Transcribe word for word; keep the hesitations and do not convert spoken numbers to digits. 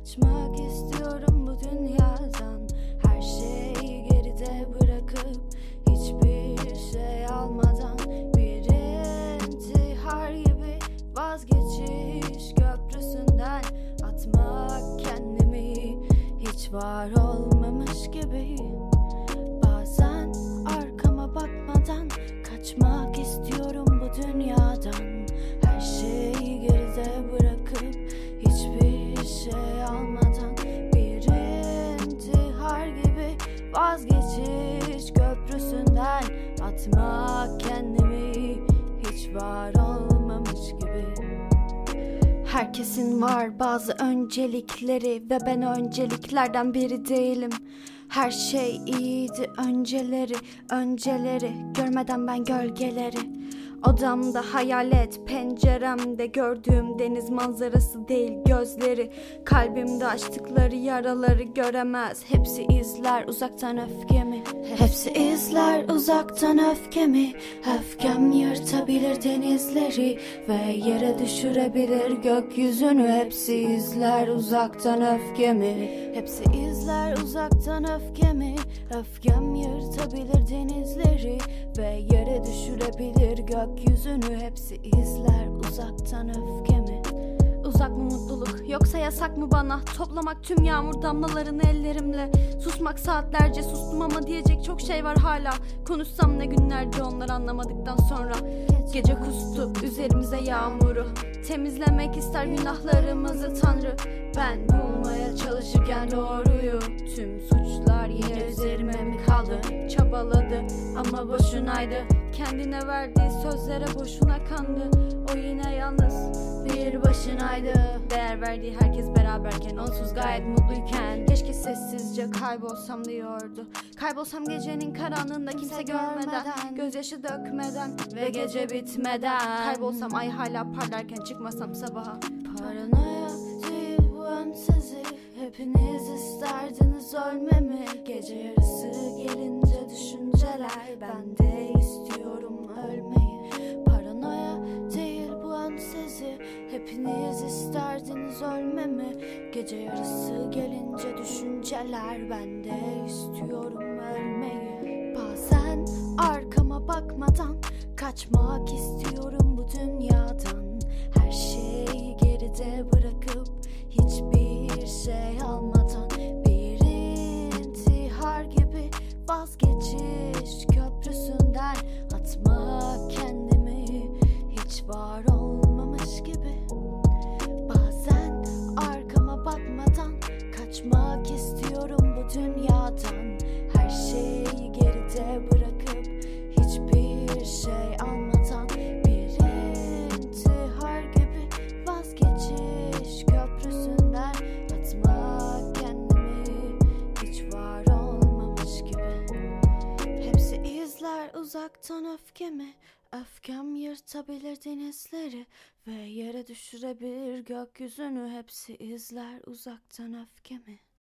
Kaçmak istiyorum bu dünyadan, her şeyi geride bırakıp hiçbir şey almadan. Bir intihar gibi vazgeçiş köprüsünden atmak kendimi, hiç var olmamış gibi. Bazen arkama bakmadan kaçmak istiyorum bu dünyadan, her şeyi geride bırakıp hiçbir şey almadan. Bir intihar gibi vazgeçiş köprüsünden atmak kendimi, hiç var olmamış gibi. Herkesin var bazı öncelikleri ve ben önceliklerden biri değilim. Her şey iyiydi önceleri, önceleri görmeden ben gölgeleri. Odamda hayalet, penceremde gördüğüm deniz manzarası değil gözleri. Kalbimde açtıkları yaraları göremez, hepsi izler uzaktan öfkemi. Hepsi izler uzaktan öfkemi. Öfkem yırtabilir denizleri ve yere düşürebilir gökyüzünü. Hepsi izler uzaktan öfkemi. Hepsi izler uzaktan öfkemi. Öfkem yırtabilir denizleri ve yere düşürebilir gökyüzünü. Hepsi izler uzaktan öfkemi. Uzak mı mutluluk yoksa yasak mı bana toplamak tüm yağmur damlalarını ellerimle? Susmak saatlerce, sustum ama diyecek çok şey var hala. Konuşsam ne günlerce onlar anlamadıktan sonra. Gece kustu üzerimize yağmuru, temizlemek ister günahlarımızı Tanrı. Ben bulmaya çalışırken doğruyu, tüm suçlar yine üzerime mi kaldı? Çabaladı ama boşunaydı, kendine verdiği sözlere boşuna kandı. O yine yalnız bir başınaydı. Değer verdiği herkes beraberken, onsuz gayet mutluyken. Keşke sessizce kaybolsam diyordu. Kaybolsam gecenin karanlığında kimse görmeden, gözyaşı dökmeden ve gece bitmeden. Kaybolsam ay hala parlarken, çıkmasam sabaha. Paranoya değil bu önsezi, hepiniz isterdiniz ölmemi. Gece yarısı gelince düşünceler, ben de istiyorum ölmeyi. Paranoya değil bu önsezi, hepiniz isterdiniz ölmemi. Gece yarısı gelince düşünceler, ben de istiyorum ölmeyi. Bazen arkama bakmadan kaçmak istiyorum bu dünyadan, her şeyi geride bırakıp hiçbir şey almadan. Bir intihar gibi vazgeçiş köprüsünden atmak kendimi, hiç var olmamış gibi. Bazen arkama bakmadan kaçmak istiyorum bu dünyadan, her şeyi geride bırakıp hiçbir şey almadan. Bir intihar gibi vazgeçiş köprüsünden atmak kendimi, hiç var olmamış gibi. Hepsi izler uzaktan öfkemi. Öfkem yırtabilir denizleri ve yere düşürebilir gökyüzünü. Hepsi izler uzaktan öfkemi.